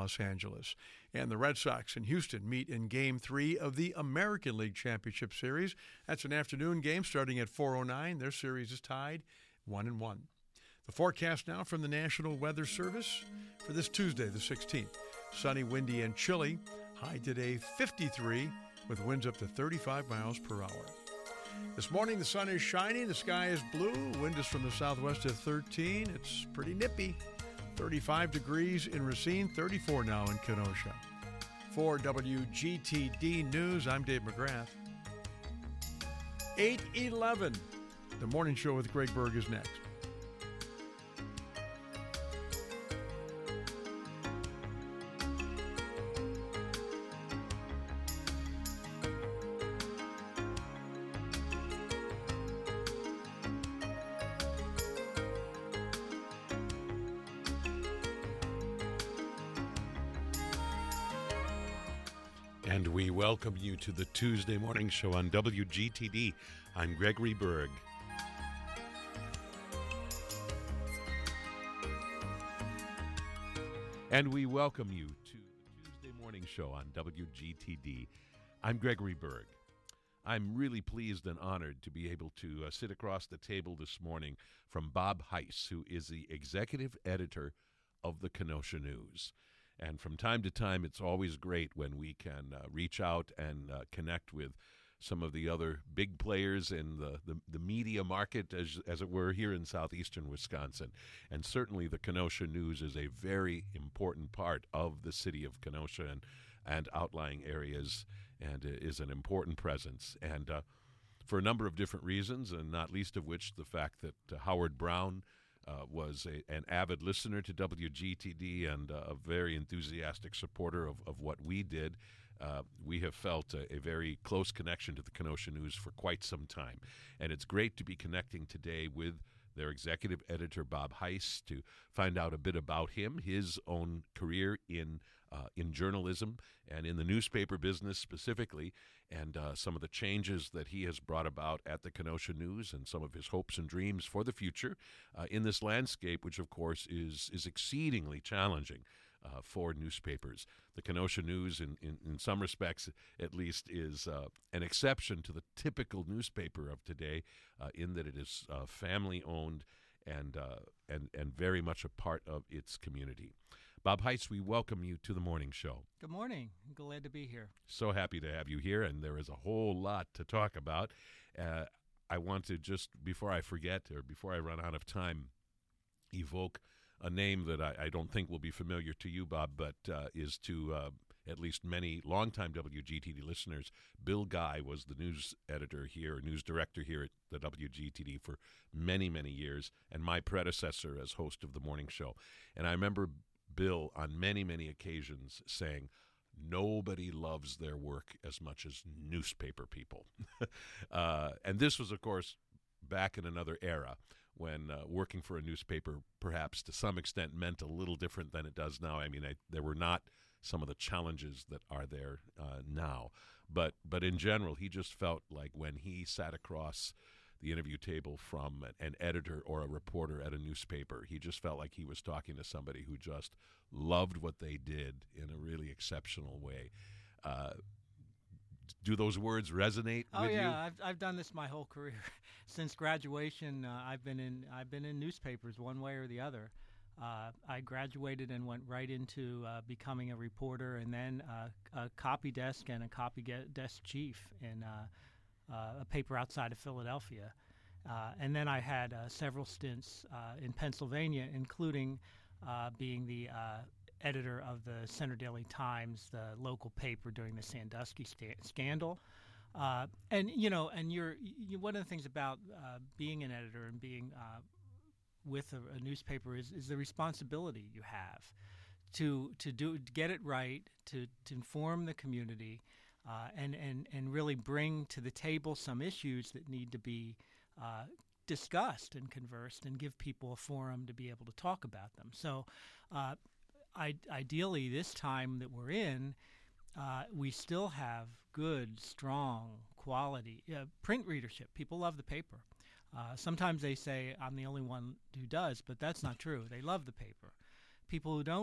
Los Angeles. And the Red Sox in Houston meet in Game 3 of the American League Championship Series. That's an afternoon game starting at 4:09. Their series is tied 1-1. The forecast now from the National Weather Service for this Tuesday, the 16th. Sunny, windy, and chilly. High today 53 with winds up to 35 miles per hour. This morning, the sun is shining, the sky is blue, wind is from the southwest at 13. It's pretty nippy. 35 degrees in Racine, 34 now in Kenosha. For WGTD News, I'm Dave McGrath. 8:11. The Morning Show with Greg Berg is next. And we welcome you to the Tuesday Morning Show on WGTD. I'm Gregory Berg. And we welcome you to the Tuesday Morning Show on WGTD. I'm Gregory Berg. I'm really pleased and honored to be able to sit across the table this morning from Bob Heiss, who is the executive editor of the Kenosha News. And from time to time, it's always great when we can reach out and connect with some of the other big players in the media market, as it were, here in southeastern Wisconsin. And certainly the Kenosha News is a very important part of the city of Kenosha and outlying areas, and is an important presence. And for a number of different reasons, and not least of which the fact that Howard Brown was an avid listener to WGTD and a very enthusiastic supporter of what we did. We have felt a very close connection to the Kenosha News for quite some time. And it's great to be connecting today with their executive editor, Bob Heiss, to find out a bit about him, his own career in journalism and in the newspaper business specifically, and some of the changes that he has brought about at the Kenosha News and some of his hopes and dreams for the future in this landscape, which, of course, is exceedingly challenging for newspapers. The Kenosha News, in some respects at least, is an exception to the typical newspaper of today in that it is family-owned and very much a part of its community. Bob Heiss, we welcome you to the morning show. Good morning. Glad to be here. So happy to have you here, and there is a whole lot to talk about. I want to just, before I forget or before I run out of time, evoke a name that I don't think will be familiar to you, Bob, but is to at least many longtime WGTD listeners. Bill Guy was the news editor here, news director here at the WGTD for many, many years, and my predecessor as host of the morning show. And I remember Bill on many, many occasions saying, nobody loves their work as much as newspaper people. And this was, of course, back in another era when working for a newspaper perhaps to some extent meant a little different than it does now. I mean, there were not some of the challenges that are there now. But in general, he just felt like when he sat across the interview table from an editor or a reporter at a newspaper, he just felt like he was talking to somebody who just loved what they did in a really exceptional way. Do those words resonate with you? Oh yeah, I've done this my whole career. Since graduation, I've been in newspapers one way or the other. I graduated and went right into becoming a reporter, and then a copy desk and a copy desk chief in a paper outside of Philadelphia. And then I had several stints in Pennsylvania, including being the editor of the Center Daily Times, the local paper during the Sandusky scandal. And you're one of the things about being an editor and being with a newspaper is the responsibility you have to get it right, to inform the community, and really bring to the table some issues that need to be discussed and conversed, and give people a forum to be able to talk about them. So ideally, this time that we're in, we still have good, strong, quality print readership. People love the paper. Sometimes they say I'm the only one who does, but that's not true. They love the paper. People who don't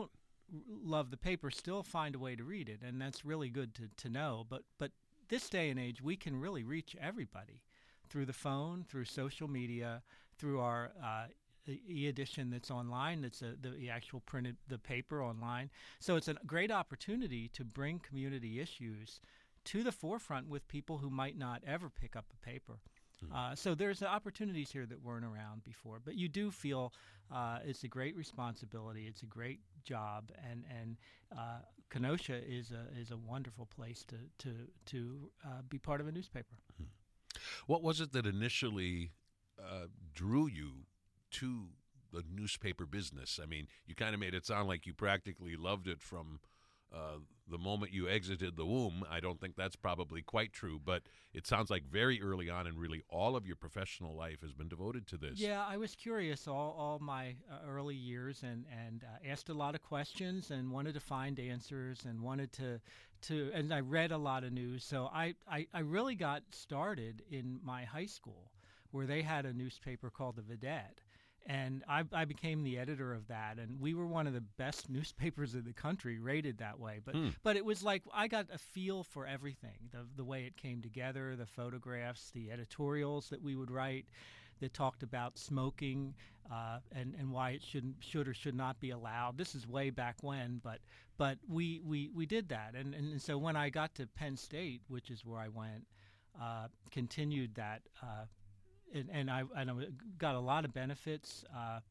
love the paper still find a way to read it, and that's really good to know. But this day and age, we can really reach everybody through the phone, through social media, through our e-edition that's online. That's the actual printed the paper online. So it's a great opportunity to bring community issues to the forefront with people who might not ever pick up a paper. So there's opportunities here that weren't around before, but you do feel it's a great responsibility. It's a great job, and Kenosha is a wonderful place to be part of a newspaper. What was it that initially drew you to the newspaper business? I mean, you kind of made it sound like you practically loved it from the moment you exited the womb. I don't think that's probably quite true, but it sounds like very early on, and really all of your professional life has been devoted to this. Yeah, I was curious all my early years, and asked a lot of questions, and wanted to find answers, and wanted to and I read a lot of news. So I really got started in my high school, where they had a newspaper called the Vidette. And I became the editor of that, and we were one of the best newspapers in the country, rated that way. But it was like I got a feel for everything, the way it came together, the photographs, the editorials that we would write that talked about smoking and why it should or should not be allowed. This is way back when, but we did that. And so when I got to Penn State, which is where I went, continued that. And I got a lot of benefits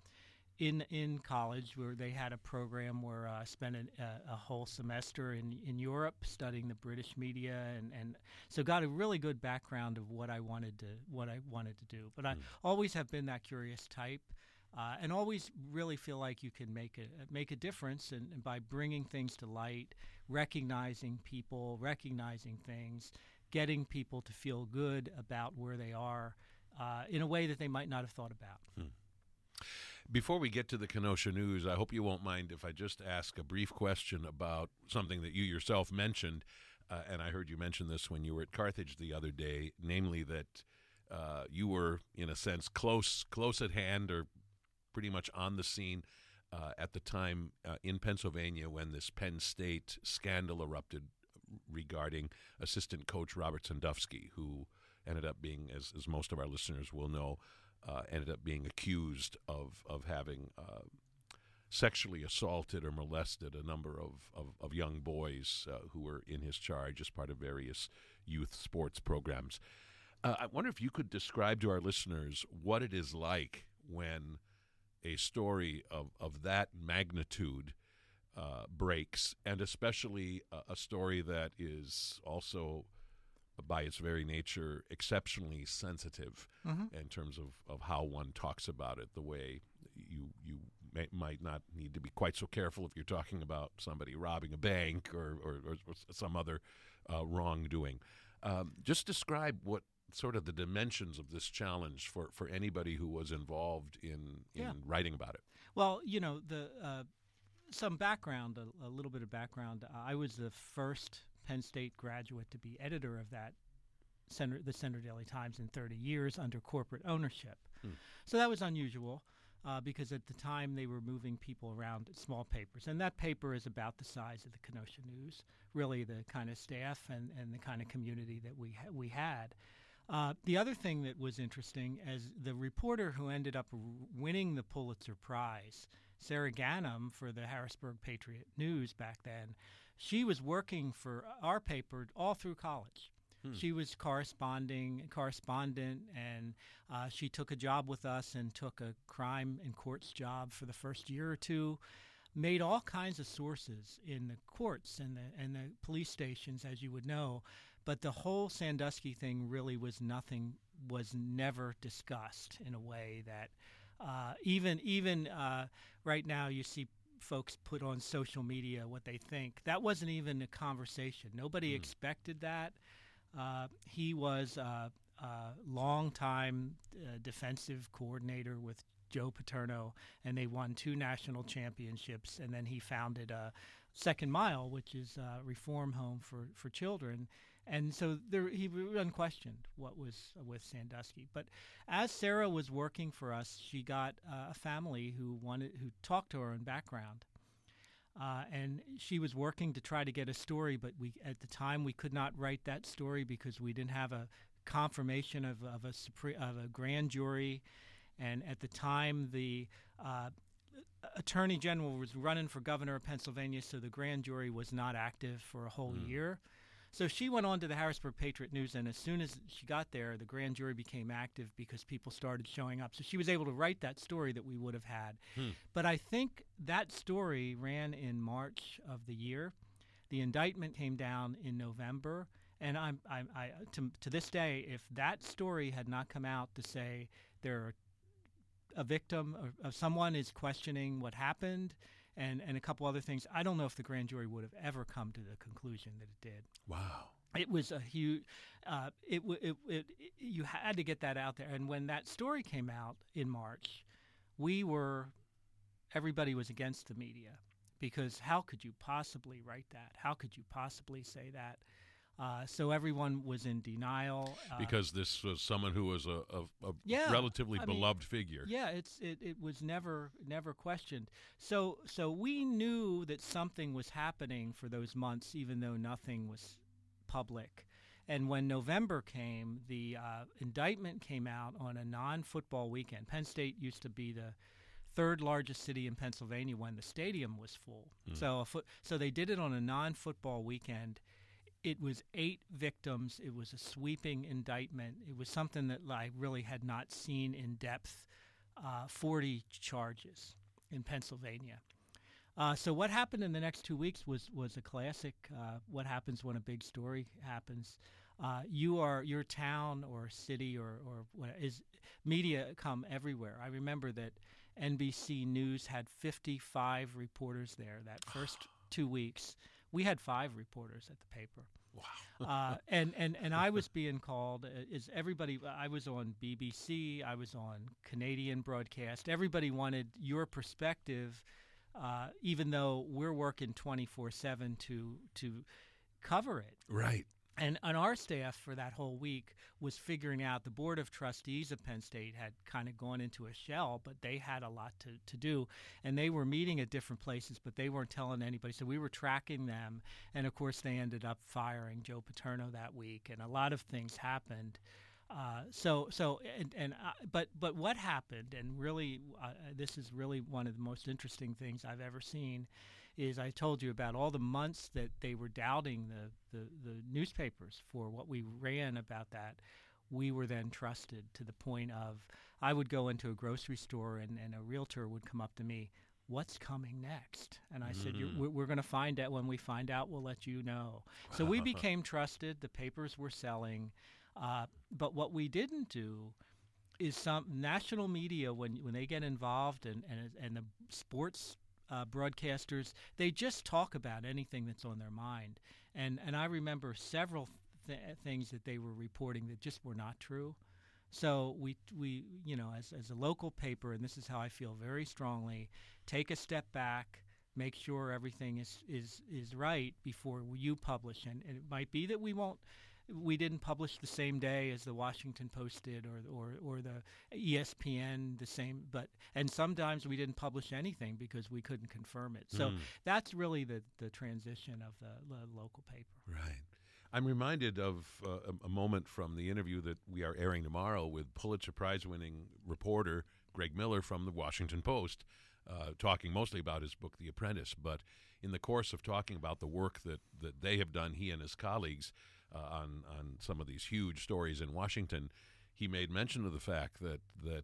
in college, where they had a program where I spent a whole semester in Europe studying the British media, and so got a really good background of what I wanted to do. But I always have been that curious type, and always really feel like you can make a difference, and by bringing things to light, recognizing people, recognizing things, getting people to feel good about where they are. In a way that they might not have thought about. Before we get to the Kenosha News, I hope you won't mind if I just ask a brief question about something that you yourself mentioned, and I heard you mention this when you were at Carthage the other day, namely that you were, in a sense, close at hand, or pretty much on the scene at the time in Pennsylvania when this Penn State scandal erupted regarding assistant coach Robert Sandusky, who ended up being, as most of our listeners will know, ended up being accused of having sexually assaulted or molested a number of young boys who were in his charge as part of various youth sports programs. I wonder if you could describe to our listeners what it is like when a story of that magnitude breaks, and especially a story that is also, by its very nature, exceptionally sensitive in terms of how one talks about it, the way you might not need to be quite so careful if you're talking about somebody robbing a bank or some other wrongdoing. Just describe what sort of the dimensions of this challenge for anybody who was involved in writing about it. Well, some background, a little bit of background. I was the first Penn State graduate to be editor of that the Centre Daily Times in 30 years under corporate ownership. So that was unusual because at the time they were moving people around at small papers. And that paper is about the size of the Kenosha News, really the kind of staff and the kind of community that we had. The other thing that was interesting, as the reporter who ended up winning the Pulitzer Prize, Sarah Ganem, for the Harrisburg Patriot News back then, she was working for our paper all through college. She was correspondent, and she took a job with us and took a crime and courts job for the first year or two, made all kinds of sources in the courts and the police stations, as you would know, but the whole Sandusky thing really was never discussed in a way that even right now you see folks put on social media what they think. That wasn't even a conversation. Nobody expected that. He was a long-time defensive coordinator with Joe Paterno, and they won 2 national championships, and then he founded Second Mile, which is a reform home for children. And so he unquestioned what was with Sandusky. But as Sarah was working for us, she got a family who talked to her in background. And she was working to try to get a story, but at the time we could not write that story because we didn't have a confirmation of a grand jury. And at the time, the Attorney General was running for governor of Pennsylvania, so the grand jury was not active for a whole year. So she went on to the Harrisburg Patriot News, and as soon as she got there, the grand jury became active because people started showing up. So she was able to write that story that we would have had. But I think that story ran in March of the year. The indictment came down in November, and to this day, if that story had not come out to say a victim of someone is questioning what happened, and a couple other things, I don't know if the grand jury would have ever come to the conclusion that it did. Wow. It was a huge. You had to get that out there, and when that story came out in March, everybody was against the media because how could you possibly write that? How could you possibly say that? So everyone was in denial. Because this was someone who was a relatively beloved figure. Yeah, it was never questioned. So we knew that something was happening for those months, even though nothing was public. And when November came, the indictment came out on a non-football weekend. Penn State used to be the third largest city in Pennsylvania when the stadium was full. So they did it on a non-football weekend. It was 8 victims. It was a sweeping indictment. It was something that I really had not seen in depth. 40 charges in Pennsylvania. So what happened in the next 2 weeks was a classic. What happens when a big story happens? Your town or city or what is media come everywhere. I remember that NBC News had 55 reporters there that first 2 weeks. We had 5 reporters at the paper. Wow. And I was being called, I was on BBC, I was on Canadian broadcast. Everybody wanted your perspective, even though we're working 24/7 to cover it. Right. And our staff for that whole week was figuring out, the Board of Trustees of Penn State had kind of gone into a shell, but they had a lot to do. And they were meeting at different places, but they weren't telling anybody. So we were tracking them. And, of course, they ended up firing Joe Paterno that week. And a lot of things happened. But what happened, and really this is really one of the most interesting things I've ever seen, is I told you about all the months that they were doubting the newspapers for what we ran about that. We were then trusted to the point of I would go into a grocery store and a realtor would come up to me, what's coming next? And I said, we're going to find out. When we find out, we'll let you know. So we became trusted. The papers were selling. But what we didn't do is some national media, when they get involved and the sports broadcasters, they just talk about anything that's on their mind. And I remember several things that they were reporting that just were not true. So we as a local paper, and this is how I feel very strongly, take a step back, make sure everything is right before you publish. And it might be that we didn't publish the same day as the Washington Post did or the ESPN the same, and sometimes we didn't publish anything because we couldn't confirm it. So that's really the transition of the local paper. Right. I'm reminded of a moment from the interview that we are airing tomorrow with Pulitzer Prize-winning reporter Greg Miller from the Washington Post, talking mostly about his book, The Apprentice. But in the course of talking about the work that they have done, he and his colleagues, on some of these huge stories in Washington, he made mention of the fact that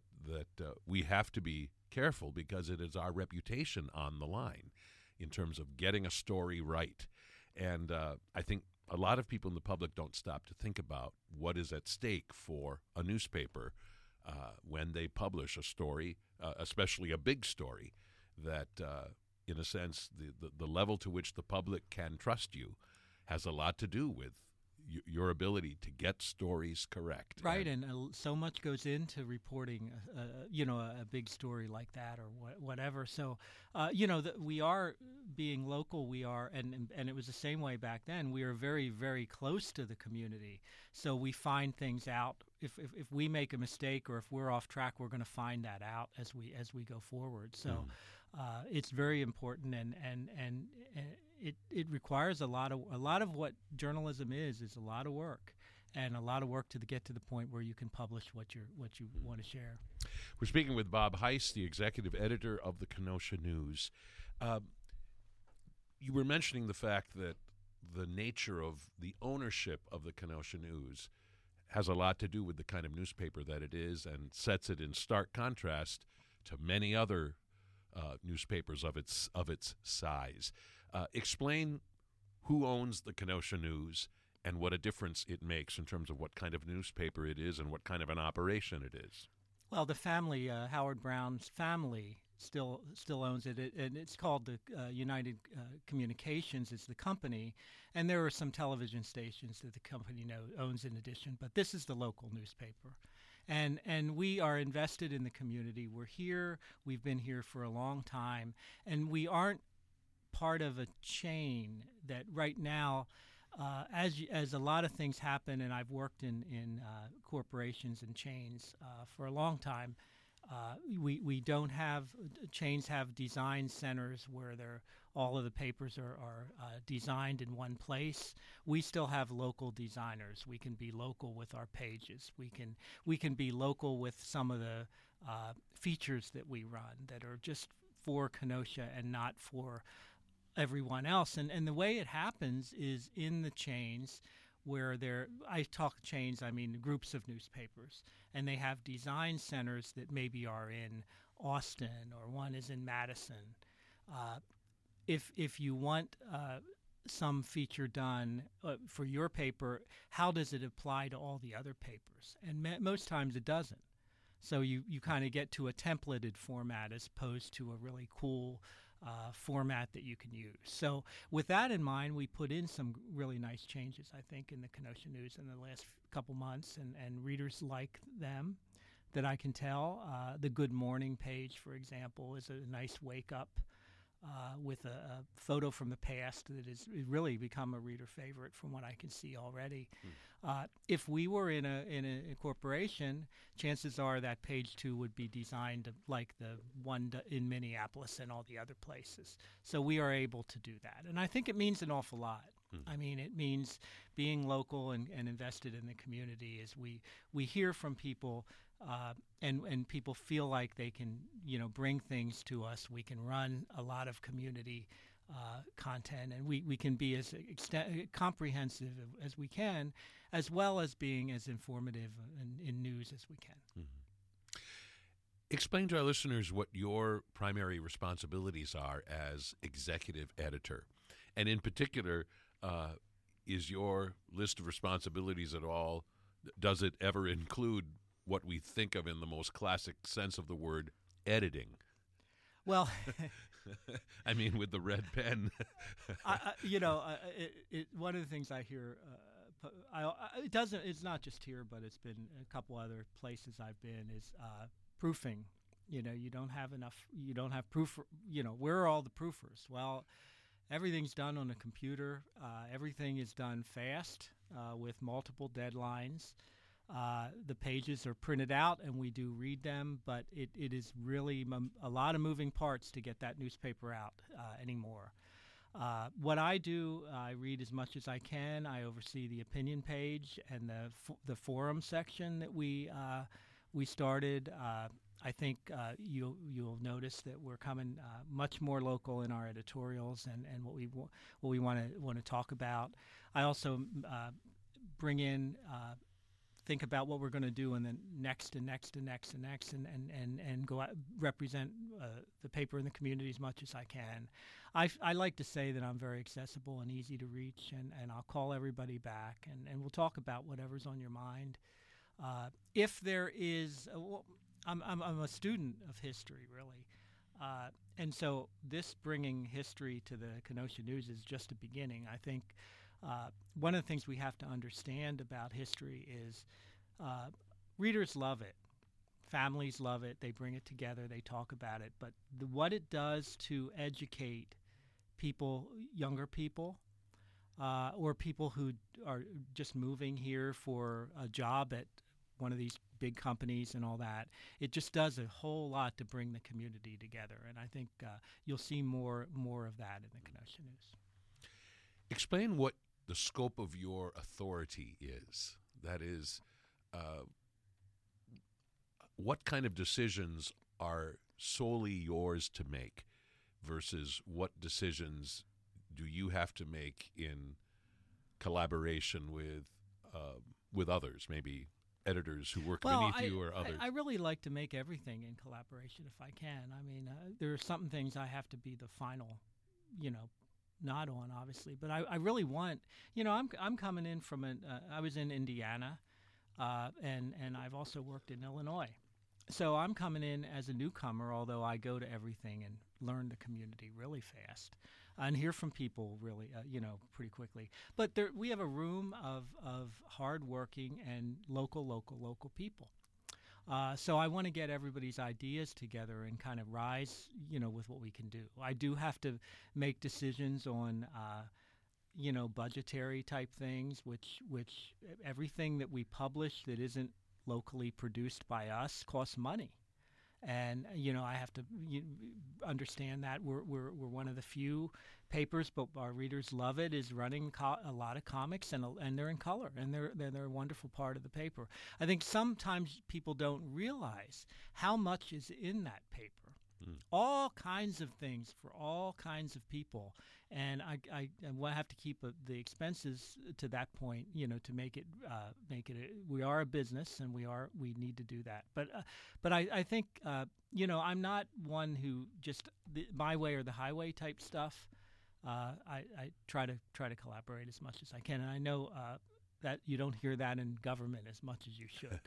we have to be careful because it is our reputation on the line in terms of getting a story right. And I think a lot of people in the public don't stop to think about what is at stake for a newspaper when they publish a story, especially a big story, that in a sense the level to which the public can trust you has a lot to do with your ability to get stories correct. Right, and so much goes into reporting, a big story like that or whatever. So, we are being local. We are, and it was the same way back then. We are very, very close to the community. So we find things out. If we make a mistake or if we're off track, we're going to find that out as we go forward. So. It's very important, and it requires a lot of what journalism is a lot of work, and a lot of work to get to the point where you can publish what you want to share. We're speaking with Bob Heiss, the executive editor of the Kenosha News. You were mentioning the fact that the nature of the ownership of the Kenosha News has a lot to do with the kind of newspaper that it is, and sets it in stark contrast to many other newspapers of its size. Explain who owns the Kenosha News and what a difference it makes in terms of what kind of newspaper it is and what kind of an operation it is. Well, the family, Howard Brown's family, still owns it, and it's called the United Communications is the company, and there are some television stations that the company owns in addition, but this is the local newspaper. And we are invested in the community. We're here. We've been here for a long time, and we aren't part of a chain that right now, as a lot of things happen, and I've worked in corporations and chains for a long time. We don't have chains have design centers where all of the papers are designed in one place. We still have local designers. We can be local with our pages. We can be local with some of the features that we run that are just for Kenosha and not for everyone else. And the way it happens is in the chains where I talk chains, I mean groups of newspapers, and they have design centers that maybe are in Austin or one is in Madison. If you want some feature done for your paper, how does it apply to all the other papers? And most times it doesn't. So you kind of get to a templated format as opposed to a really cool format that you can use. So with that in mind, we put in some really nice changes, I think, in the Kenosha News in the last couple months, and readers like them, that I can tell. The Good Morning page, for example, is a nice wake-up with a photo from the past that has really become a reader favorite from what I can see already. If we were in a corporation, chances are that page 2 would be designed like the one in Minneapolis and all the other places. So we are able to do that. And I think it means an awful lot. I mean, it means being local and invested in the community. Is we hear from people, and people feel like they can, bring things to us. We can run a lot of community content, and we can be as comprehensive as we can, as well as being as informative in news as we can. Mm-hmm. Explain to our listeners what your primary responsibilities are as executive editor, and in particular, is your list of responsibilities at all, does it ever include what we think of in the most classic sense of the word, editing? Well, I mean, with the red pen. One of the things I hear, it doesn't. It's not just here, but it's been a couple other places I've been. Is proofing. You don't have enough. You don't have proof. Where are all the proofers? Well, everything's done on a computer. Everything is done fast with multiple deadlines. The pages are printed out and we do read them, but it is really a lot of moving parts to get that newspaper out anymore. What I do, I read as much as I can. I oversee the opinion page and the forum section that we started. I think you'll notice that we're coming much more local in our editorials and what we want to talk about. I also bring in. Think about what we're going to do in the next and go out, represent the paper in the community as much as I can. I like to say that I'm very accessible and easy to reach, and I'll call everybody back, and we'll talk about whatever's on your mind. If there is, I'm a student of history, really, and so this bringing history to the Kenosha News is just a beginning. I think one of the things we have to understand about history is readers love it. Families love it. They bring it together. They talk about it. But what it does to educate people, younger people, or people who are just moving here for a job at one of these big companies and all that. It just does a whole lot to bring the community together, and I think you'll see more of that in the Kenosha News. Explain what the scope of your authority is. That is, what kind of decisions are solely yours to make versus what decisions do you have to make in collaboration with others, maybe editors who work beneath you or others? I really like to make everything in collaboration if I can. I mean, there are some things I have to be the final, nod on, obviously. But I really want, I'm coming in from I was in Indiana, and I've also worked in Illinois. So I'm coming in as a newcomer, although I go to everything and learn the community really fast and hear from people really, pretty quickly. But we have a room of hardworking and local people. So I want to get everybody's ideas together and kind of rise, with what we can do. I do have to make decisions on, budgetary type things, which everything that we publish that isn't locally produced by us costs money. And I have to understand that we're one of the few papers, but our readers love it, is running a lot of comics, and they're in color, and they're a wonderful part of the paper. I think sometimes people don't realize how much is in that paper. All kinds of things for all kinds of people, and I have to keep the expenses to that point, to make it we are a business, and we need to do that. But I think I'm not one who just my way or the highway type stuff. I try to collaborate as much as I can, and I know that you don't hear that in government as much as you should.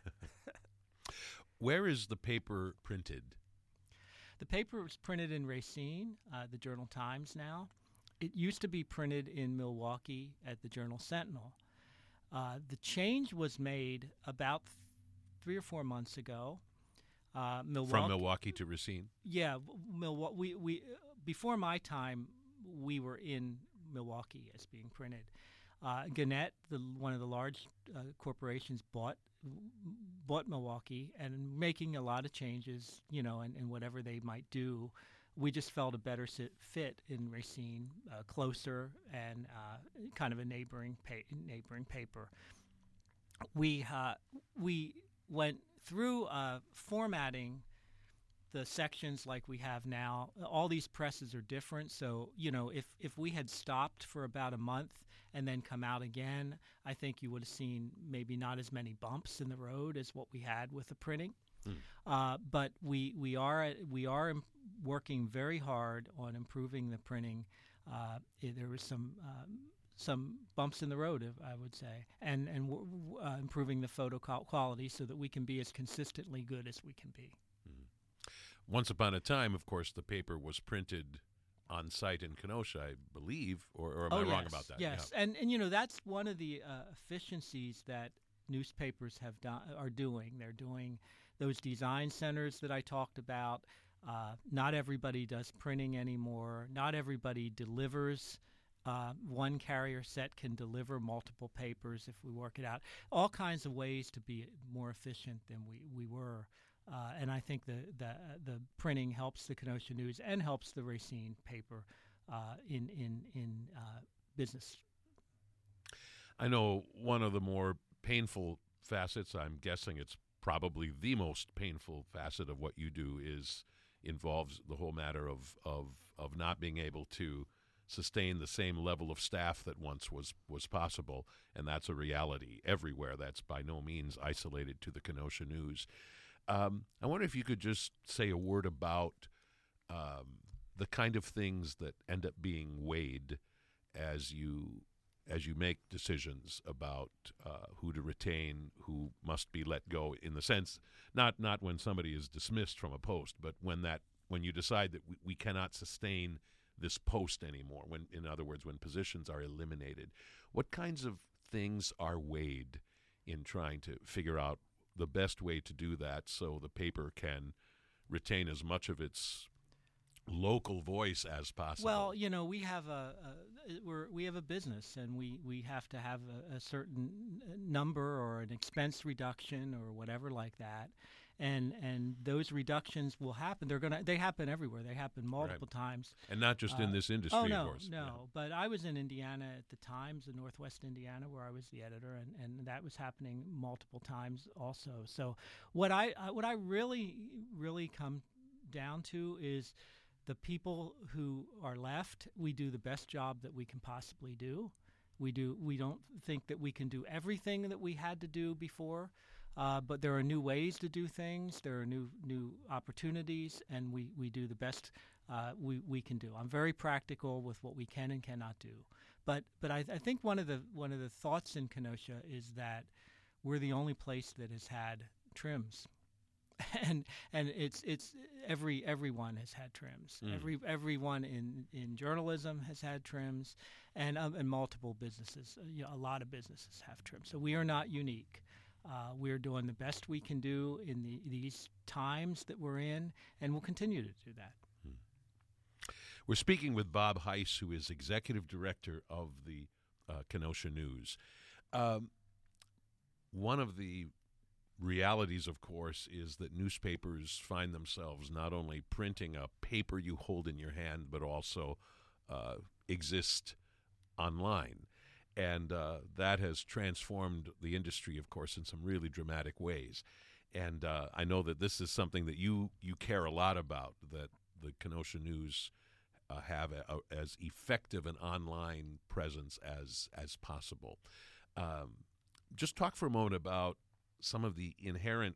Where is the paper printed? The paper was printed in Racine, the Journal-Times now. It used to be printed in Milwaukee at the Journal-Sentinel. The change was made about 3 or 4 months ago. From Milwaukee to Racine? Yeah, Milwaukee. We before my time, we were in Milwaukee as being printed. Gannett, one of the large corporations, bought Milwaukee and making a lot of changes, and whatever they might do. We just felt a better fit in Racine, closer, and kind of a neighboring paper. We went through formatting the sections like we have now. All these presses are different, so if we had stopped for about a month and then come out again, I think you would have seen maybe not as many bumps in the road as what we had with the printing. But we are working very hard on improving the printing. There was some bumps in the road, I would say, and improving the photo quality so that we can be as consistently good as we can be. Once upon a time, of course, the paper was printed on site in Kenosha, I believe, or am I wrong about that? Yes, yeah. and that's one of the efficiencies that newspapers are doing. They're doing those design centers that I talked about. Not everybody does printing anymore. Not everybody delivers. One carrier set can deliver multiple papers if we work it out. All kinds of ways to be more efficient than we were. And I think the printing helps the Kenosha News and helps the Racine paper in business. I know one of the more painful facets, I'm guessing it's probably the most painful facet of what you do, involves the whole matter of not being able to sustain the same level of staff that once was possible, and that's a reality everywhere. That's by no means isolated to the Kenosha News. I wonder if you could just say a word about the kind of things that end up being weighed as you make decisions about who to retain, who must be let go, in the sense, not when somebody is dismissed from a post, but when you decide that we cannot sustain this post anymore, in other words, when positions are eliminated. What kinds of things are weighed in trying to figure out the best way to do that so the paper can retain as much of its local voice as possible? Well, we have we have a business, and we have to have a certain number or an expense reduction or whatever like that, and those reductions will happen. They happen everywhere. They happen multiple times, and not just in this industry. Oh no, of course. no. Yeah. But I was in Indiana at the Times, in Northwest Indiana, where I was the editor, and that was happening multiple times also. So what I really come down to is the people who are left. We do the best job that we can possibly do. We don't think that we can do everything that we had to do before, but there are new ways to do things. There are new opportunities, and we do the best we can do. I'm very practical with what we can and cannot do. But I think one of the thoughts in Kenosha is that we're the only place that has had trims. And it's everyone has had trims. Everyone in journalism has had trims, and multiple businesses. A lot of businesses have trims. So we are not unique. We're doing the best we can do in these times that we're in, and we'll continue to do that. We're speaking with Bob Heiss, who is executive director of the Kenosha News. One of the realities, of course, is that newspapers find themselves not only printing a paper you hold in your hand, but also exist online. And that has transformed the industry, of course, in some really dramatic ways. And I know that this is something that you care a lot about, that the Kenosha News have as effective an online presence as possible. Just talk for a moment about some of the inherent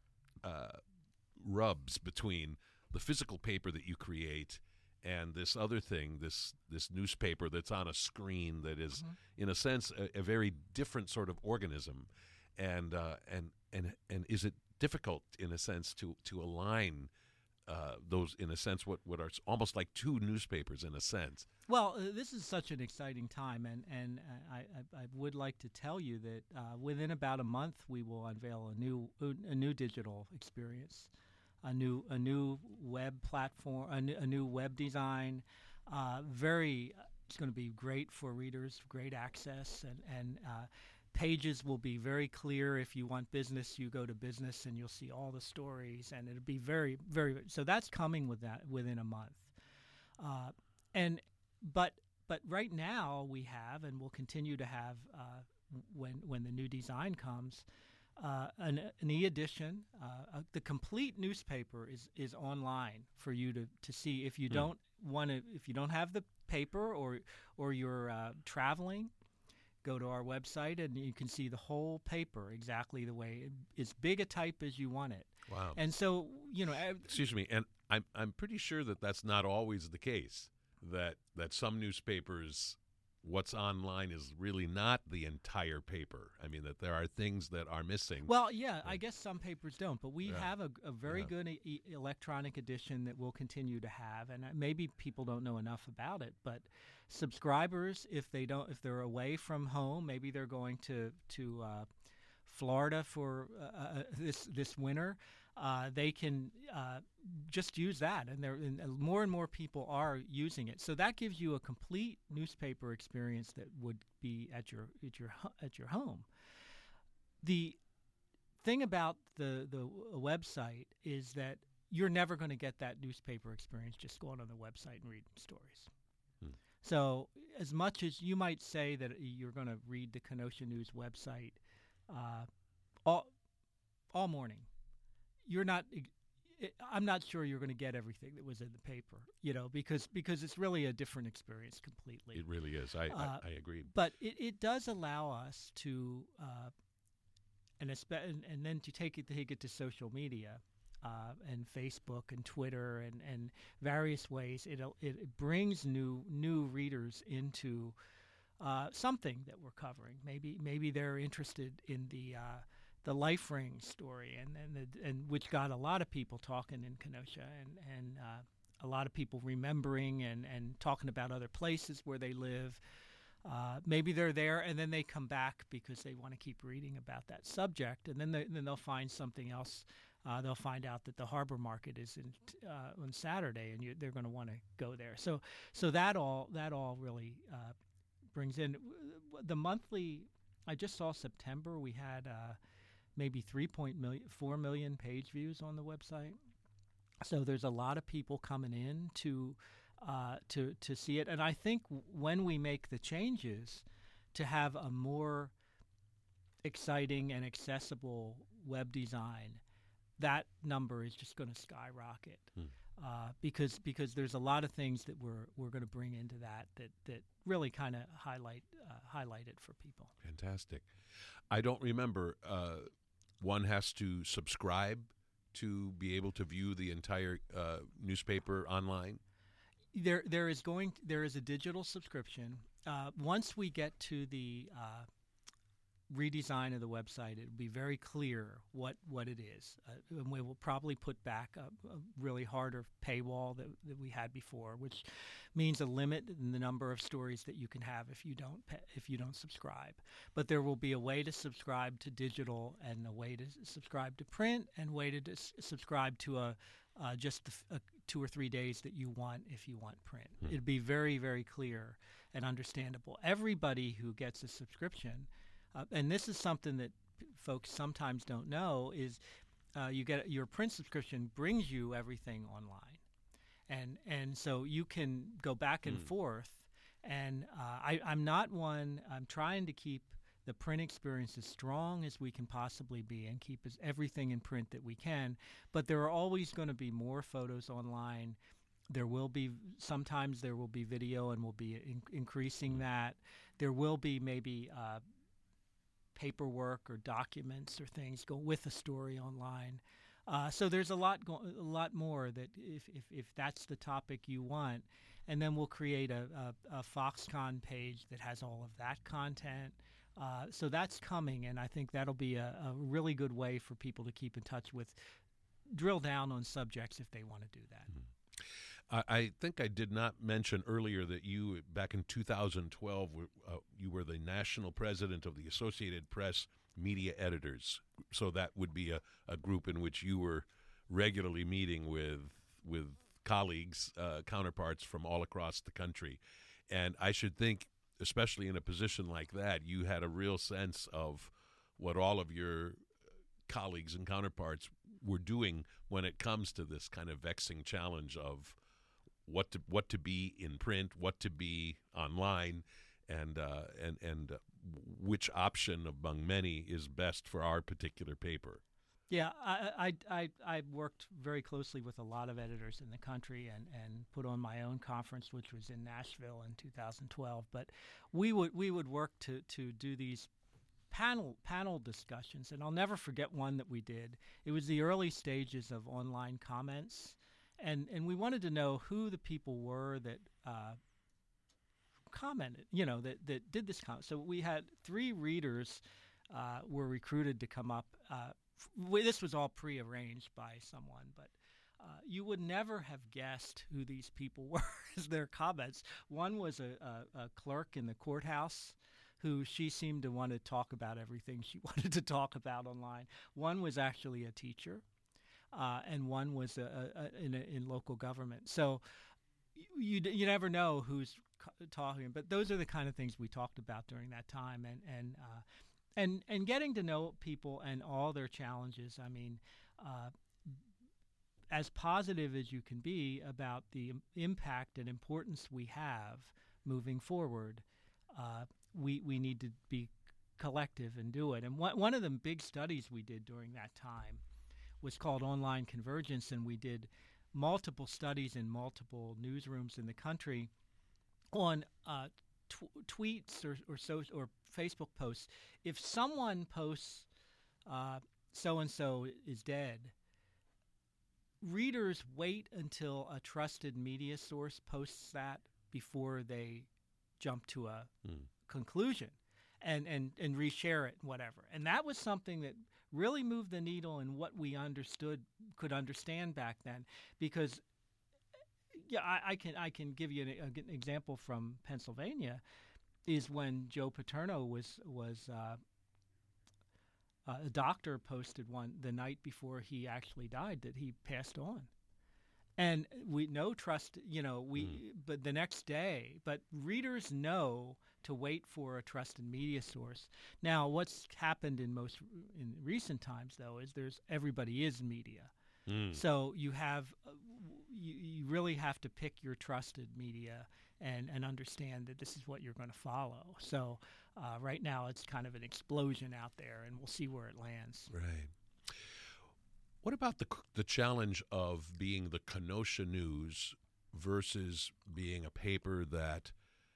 rubs between the physical paper that you create and this other thing, this newspaper that's on a screen that is, in a sense, a very different sort of organism, and is it difficult, in a sense, to align those, in a sense, what are almost like two newspapers, in a sense? Well, this is such an exciting time, and I would like to tell you that within about a month we will unveil a new digital experience, a new web platform, a new web design. It's going to be great for readers, great access, and pages will be very clear. If you want business, you go to business, and you'll see all the stories, and it'll be very, very. So that's coming within a month, But right now we have, and we'll continue to have when the new design comes, an e-edition. The complete newspaper is online for you to see. If you don't have the paper, or you're traveling, go to our website and you can see the whole paper exactly the way as big a type as you want it. Wow! And so excuse me, and I'm pretty sure that that's not always the case. That some newspapers, what's online is really not the entire paper. I mean, that there are things that are missing. Well, yeah, I guess some papers don't, but we have a very good electronic edition that we'll continue to have, and maybe people don't know enough about it, but subscribers, if they're away from home, maybe they're going to Florida for this winter. They can just use that, and more and more people are using it. So that gives you a complete newspaper experience that would be at your home. The thing about the website is that you're never going to get that newspaper experience just going on the website and reading stories. So as much as you might say that you're going to read the Kenosha News website all morning, you're not. I'm not sure you're going to get everything that was in the paper, because it's really a different experience completely. It really is. I agree. But it does allow us to, and then to take it to social media, and Facebook and Twitter and various ways. It brings new readers into something that we're covering. Maybe they're interested in the Life Ring story, and which got a lot of people talking in Kenosha, and a lot of people remembering and talking about other places where they live. Maybe they're there, and then they come back because they want to keep reading about that subject, and then they'll find something else they'll find out that the harbor market is on Saturday, and they're going to want to go there. So that all really brings in the monthly. I just saw September. We had maybe 3.4 million page views on the website. So there's a lot of people coming in to see it. And I think when we make the changes to have a more exciting and accessible web design, that number is just going to skyrocket. Because there's a lot of things that we're going to bring into that really kind of highlight it for people. Fantastic. I don't remember. One has to subscribe to be able to view the entire newspaper online. There is a digital subscription. Once we get to the redesign of the website, it will be very clear what it is. And we will probably put back a really harder paywall that we had before, which means a limit in the number of stories that you can have if you don't subscribe. But there will be a way to subscribe to digital, and a way to subscribe to print, and a way to subscribe to just 2 or 3 days that you want if you want print. It'd be very, very clear and understandable. Everybody who gets a subscription, and this is something that folks sometimes don't know, is you get your print subscription brings you everything online, and so you can go back and forth. And I'm not one. I'm trying to keep the print experience as strong as we can possibly be, and keep everything in print that we can. But there are always going to be more photos online. Sometimes there will be video, and we'll be increasing that. There will be maybe paperwork or documents or things go with a story online. So there's a lot more that if that's the topic you want, and then we'll create a Foxconn page that has all of that content. So that's coming, and I think that'll be a really good way for people to keep in touch with, drill down on subjects if they want to do that. I think I did not mention earlier that you, back in 2012, you were the national president of the Associated Press Media Editors. So that would be a group in which you were regularly meeting with colleagues, counterparts from all across the country. And I should think, especially in a position like that, you had a real sense of what all of your colleagues and counterparts were doing when it comes to this kind of vexing challenge of what to be in print, what to be online, and which option among many is best for our particular paper. Yeah, I worked very closely with a lot of editors in the country, and put on my own conference, which was in Nashville in 2012. But we would work to do these panel discussions, and I'll never forget one that we did. It was the early stages of online comments. And we wanted to know who the people were that commented, that did this comment. So we had 3 readers were recruited to come up. This was all prearranged by someone, but you would never have guessed who these people were as their comments. One was a clerk in the courthouse, who she seemed to want to talk about everything she wanted to talk about online. One was actually a teacher. And one was in local government. So you never know who's talking. But those are the kind of things we talked about during that time, and getting to know people and all their challenges. I mean, as positive as you can be about the impact and importance we have moving forward, we need to be collective and do it. And one of the big studies we did during that time was called Online Convergence, and we did multiple studies in multiple newsrooms in the country on tweets or Facebook posts. If someone posts so-and-so is dead, readers wait until a trusted media source posts that before they jump to a conclusion and reshare it, whatever. And that was something that really moved the needle in what we could understand back then. Because, I can give you an example from Pennsylvania, is when Joe Paterno was A doctor posted one the night before he actually died that he passed on. And we no trust, but the next day, but readers know to wait for a trusted media source. Now, what's happened in recent times, though, is everybody is media. So you have, you really have to pick your trusted media and understand that this is what you're going to follow. So right now it's kind of an explosion out there, and we'll see where it lands. Right. What about the challenge of being the Kenosha News versus being a paper that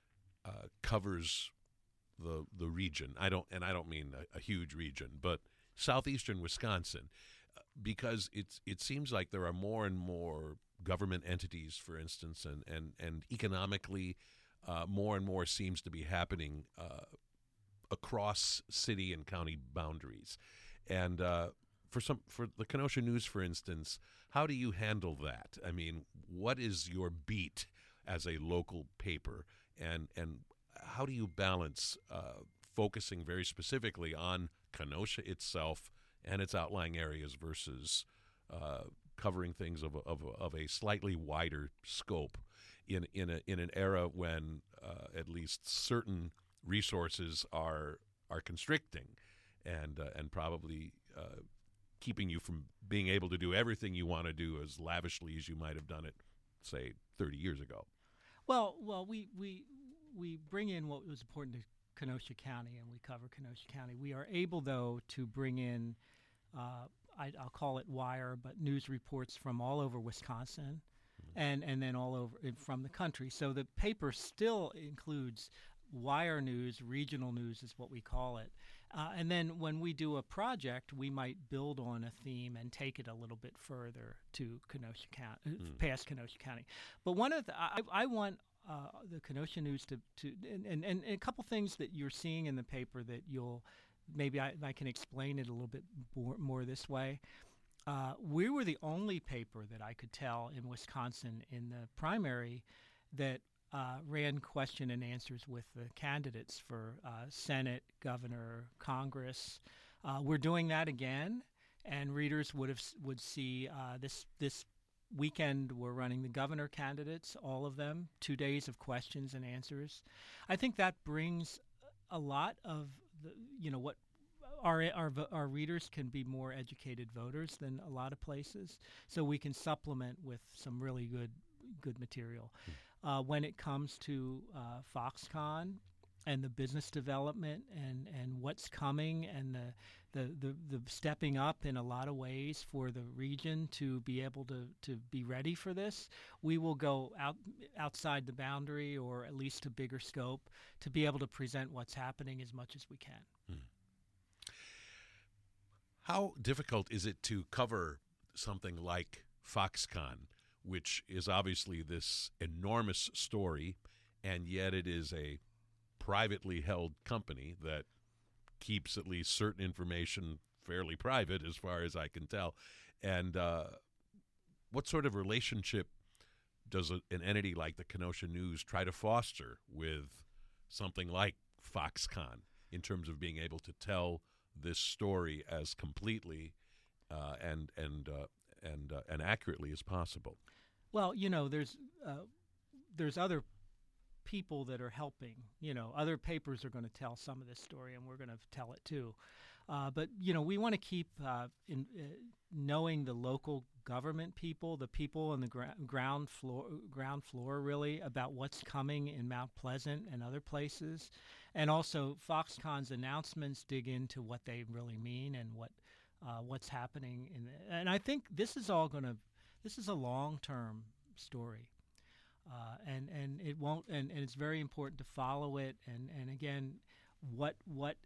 covers the region? I don't mean a huge region, but southeastern Wisconsin, because it seems like there are more and more government entities, for instance, and economically more and more seems to be happening across city and county boundaries, and for the Kenosha News, for instance, how do you handle that? I mean, what is your beat as a local paper, and how do you balance focusing very specifically on Kenosha itself and its outlying areas versus covering things of a slightly wider scope in an era when at least certain resources are constricting and probably keeping you from being able to do everything you want to do as lavishly as you might have done it, say, 30 years ago? Well, we bring in what was important to Kenosha County, and we cover Kenosha County. We are able, though, to bring in, I'll call it wire, but news reports from all over Wisconsin, and then all over from the country. So the paper still includes wire news, regional news is what we call it. And then when we do a project, we might build on a theme and take it a little bit further to Kenosha County, past Kenosha County. But one of I want the Kenosha News to and a couple things that you're seeing in the paper that maybe I can explain it a little bit more this way. We were the only paper that I could tell in Wisconsin in the primary that ran question and answers with the candidates for Senate, Governor, Congress. We're doing that again, and readers would see this weekend we're running the governor candidates, all of them, 2 days of questions and answers. I think that brings a lot of what our readers can be more educated voters than a lot of places, so we can supplement with some really good material. When it comes to Foxconn and the business development and what's coming and the stepping up in a lot of ways for the region to be able to be ready for this, we will go outside the boundary, or at least a bigger scope, to be able to present what's happening as much as we can. How difficult is it to cover something like Foxconn, which is obviously this enormous story, and yet it is a privately held company that keeps at least certain information fairly private as far as I can tell? And what sort of relationship does an entity like the Kenosha News try to foster with something like Foxconn in terms of being able to tell this story as completely and accurately as possible? Well, there's other people that are helping. Other papers are going to tell some of this story, and we're going to tell it too. But we want to keep knowing the local government people, the people on the ground floor, really, about what's coming in Mount Pleasant and other places, and also Foxconn's announcements dig into what they really mean and what's happening and I think this is a long-term story, and it won't, and it's very important to follow it, and again, what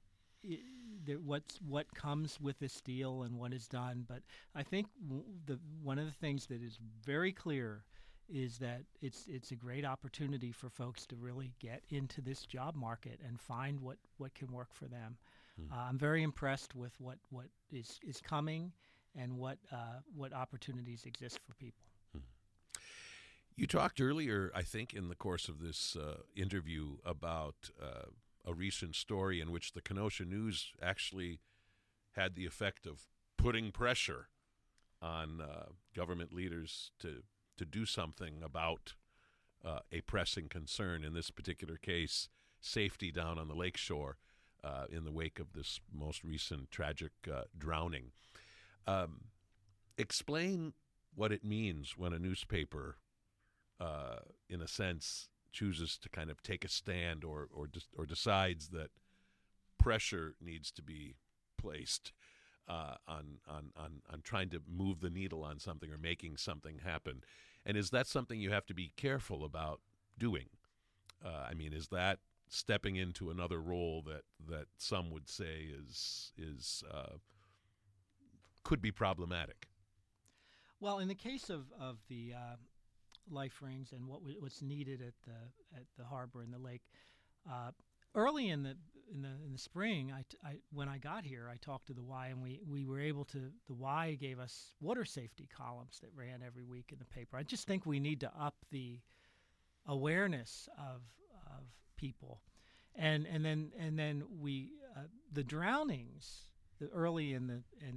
comes with this deal and what is done. But I think one of the things that is very clear is that it's a great opportunity for folks to really get into this job market and find what can work for them. I'm very impressed with what is coming and what opportunities exist for people. You talked earlier, I think, in the course of this interview about a recent story in which the Kenosha News actually had the effect of putting pressure on government leaders to do something about a pressing concern, in this particular case, safety down on the lakeshore in the wake of this most recent tragic drowning. Explain what it means when a newspaper, in a sense, chooses to kind of take a stand or decides that pressure needs to be placed on trying to move the needle on something or making something happen. And is that something you have to be careful about doing? I mean, is that stepping into another role that some would say is could be problematic? Well, in the case of the life rings and what's needed at the harbor and the lake, early in the spring, when I got here, I talked to the Y, and we were able to. The Y gave us water safety columns that ran every week in the paper. I just think we need to up the awareness of people, and then we the drownings, earlier in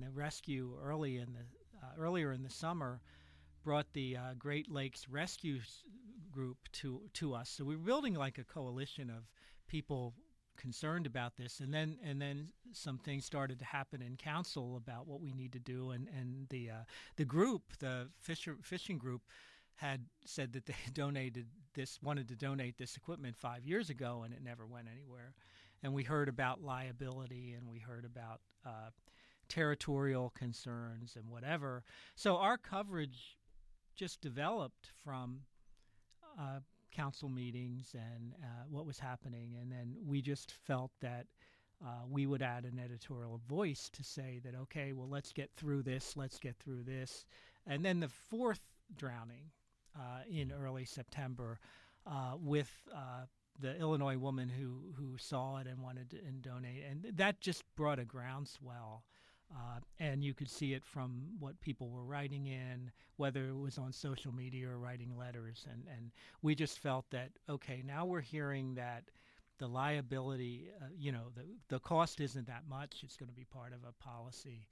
the summer, brought the Great Lakes Rescue Group to us. So we're building like a coalition of people concerned about this, and then some things started to happen in council about what we need to do, and the group, the fishing group, had said that they wanted to donate this equipment 5 years ago, and it never went anywhere. And we heard about liability, and we heard about territorial concerns and whatever. So our coverage just developed from council meetings and what was happening, and then we just felt that we would add an editorial voice to say that, okay, well, let's get through this. And then the fourth drowning in early September with the Illinois woman who saw it and wanted to donate, and that just brought a groundswell. And you could see it from what people were writing in, whether it was on social media or writing letters. And we just felt that, okay, now we're hearing that the liability, the cost isn't that much. It's going to be part of a policy.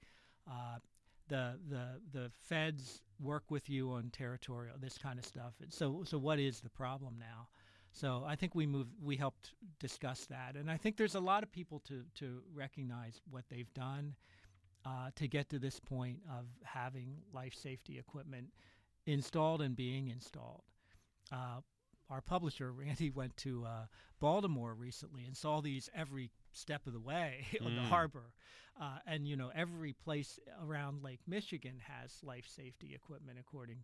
The feds work with you on territorial, this kind of stuff. And so what is the problem now? So I think we helped discuss that. And I think there's a lot of people to recognize what they've done to get to this point of having life safety equipment installed and being installed. Our publisher, Randy, went to Baltimore recently and saw these every step of the way on the harbor. And, every place around Lake Michigan has life safety equipment, according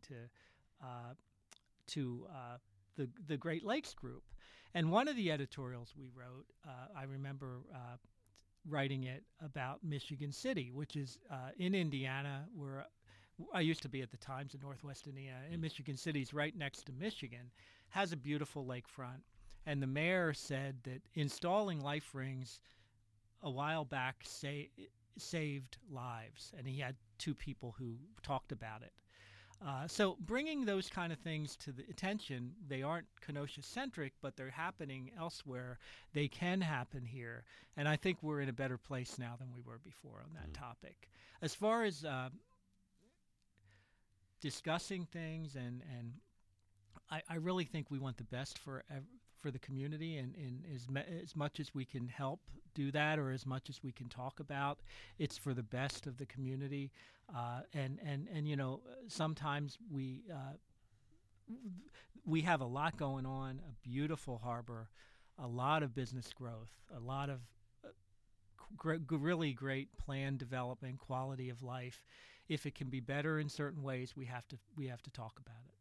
to the Great Lakes Group. And one of the editorials we wrote, I remember writing it about Michigan City, which is in Indiana, where I used to be at the Times in Northwest Indiana. And Michigan City's right next to Michigan, has a beautiful lakefront. And the mayor said that installing life rings a while back saved lives, and he had two people who talked about it. So bringing those kind of things to the attention, they aren't Kenosha-centric, but they're happening elsewhere. They can happen here. And I think we're in a better place now than we were before on that topic. As far as discussing things, and I really think we want the best for the community, and as much as we can help do that, or as much as we can talk about, it's for the best of the community. And sometimes we have a lot going on, a beautiful harbor, a lot of business growth, a lot of really great planned development, quality of life. If it can be better in certain ways, we have to talk about it.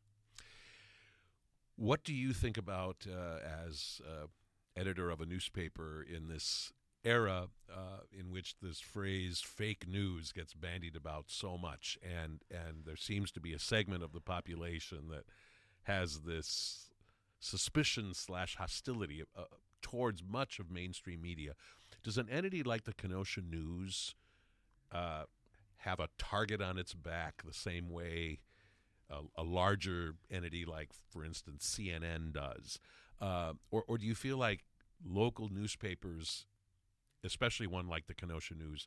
What do you think about as editor of a newspaper in this era in which this phrase "fake news" gets bandied about so much, and there seems to be a segment of the population that has this suspicion / hostility towards much of mainstream media? Does an entity like the Kenosha News have a target on its back the same way a larger entity like, for instance, CNN does? Or do you feel like local newspapers, especially one like the Kenosha News,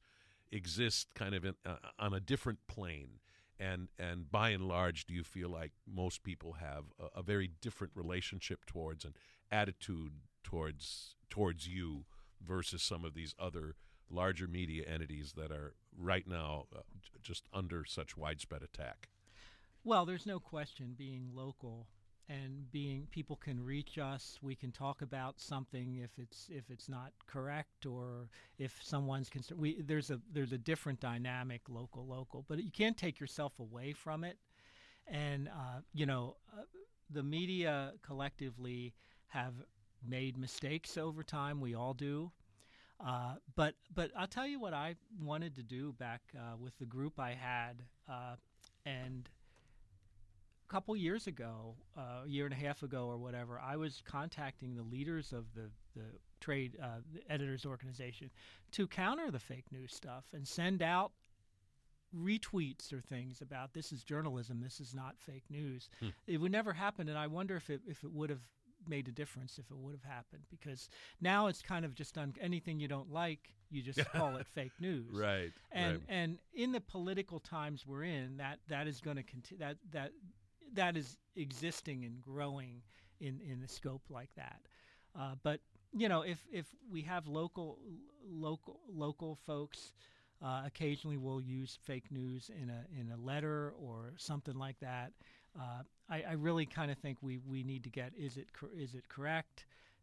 exist kind of on a different plane? And by and large, do you feel like most people have a very different relationship towards and attitude towards you versus some of these other larger media entities that are right now just under such widespread attack? Well, there's no question being local and being people can reach us. We can talk about something if it's not correct or if someone's concerned. There's a different dynamic local, but you can't take yourself away from it. And the media collectively have made mistakes over time. We all do. But I'll tell you what I wanted to do back with the group I had, and a couple years ago, a year and a half ago or whatever, I was contacting the leaders of the trade the editors organization to counter the fake news stuff and send out retweets or things about this is journalism, this is not fake news. It would never happen, and I wonder if it would have made a difference if it would have happened, because now it's kind of just on anything you don't like, you just call it fake news. Right. And in the political times we're in, that is going to continue. That is existing and growing in the scope like that. But if we have local folks, occasionally we'll use fake news in a letter or something like that. I really kind of think we need to get is it correct?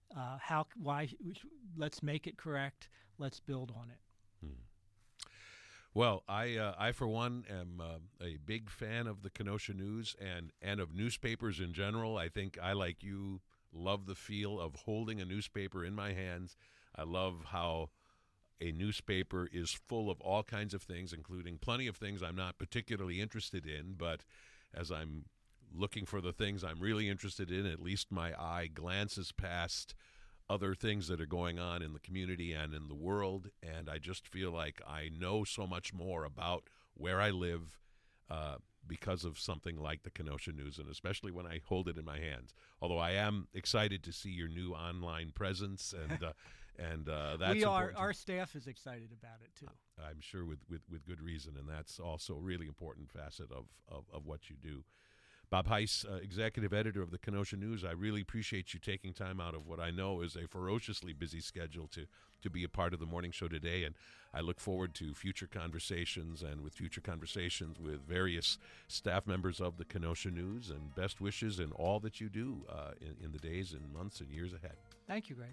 Let's make it correct. Let's build on it. Well, I for one am a big fan of the Kenosha News and of newspapers in general. I think I, like you, love the feel of holding a newspaper in my hands. I love how a newspaper is full of all kinds of things, including plenty of things I'm not particularly interested in, but as I'm looking for the things I'm really interested in, at least my eye glances past other things that are going on in the community and in the world, and I just feel like I know so much more about where I live because of something like the Kenosha News, and especially when I hold it in my hands. Although I am excited to see your new online presence, and that's our staff is excited about it too. I'm sure with good reason, and that's also a really important facet of what you do. Bob Heiss, executive editor of the Kenosha News, I really appreciate you taking time out of what I know is a ferociously busy schedule to be a part of the morning show today, and I look forward to future conversations with various staff members of the Kenosha News, and best wishes in all that you do in the days and months and years ahead. Thank you, Greg.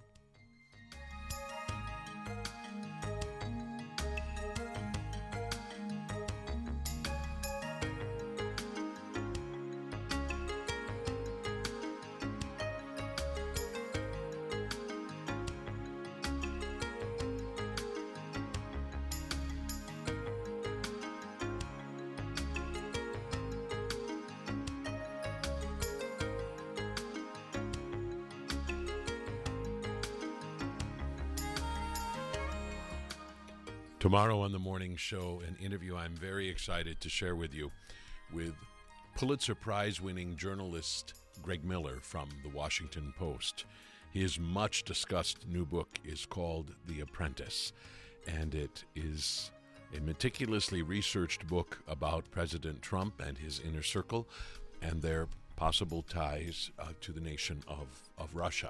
Tomorrow on the morning show, an interview I'm very excited to share with you with Pulitzer Prize-winning journalist Greg Miller from The Washington Post. His much-discussed new book is called The Apprentice, and it is a meticulously researched book about President Trump and his inner circle and their possible ties to the nation of Russia.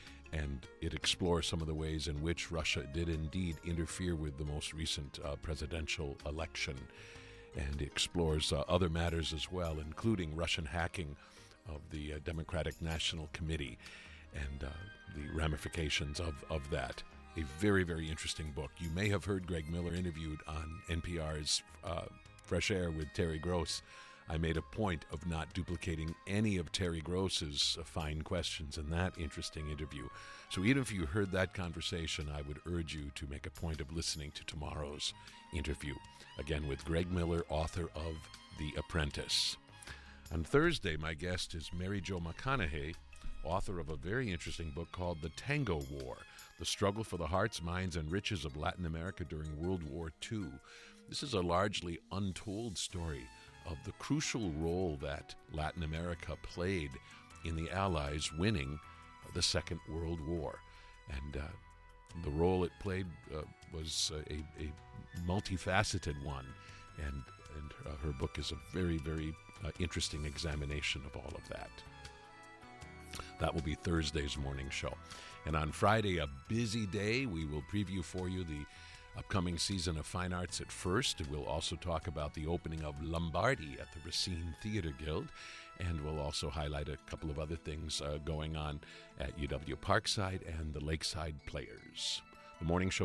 And it explores some of the ways in which Russia did indeed interfere with the most recent presidential election, and explores other matters as well, including Russian hacking of the Democratic National Committee and the ramifications of that. A very, very interesting book. You may have heard Greg Miller interviewed on NPR's Fresh Air with Terry Gross. I made a point of not duplicating any of Terry Gross's fine questions in that interesting interview. So even if you heard that conversation, I would urge you to make a point of listening to tomorrow's interview. Again, with Greg Miller, author of The Apprentice. On Thursday, my guest is Mary Jo McConaughey, author of a very interesting book called The Tango War, The Struggle for the Hearts, Minds, and Riches of Latin America During World War II. This is a largely untold story of the crucial role that Latin America played in the Allies winning the Second World War. And the role it played was a multifaceted one, and her book is a very, very interesting examination of all of that. That will be Thursday's morning show. And on Friday, a busy day, we will preview for you the upcoming season of Fine Arts at First. We'll also talk about the opening of Lombardi at the Racine Theatre Guild, and we'll also highlight a couple of other things going on at UW Parkside and the Lakeside Players. The morning show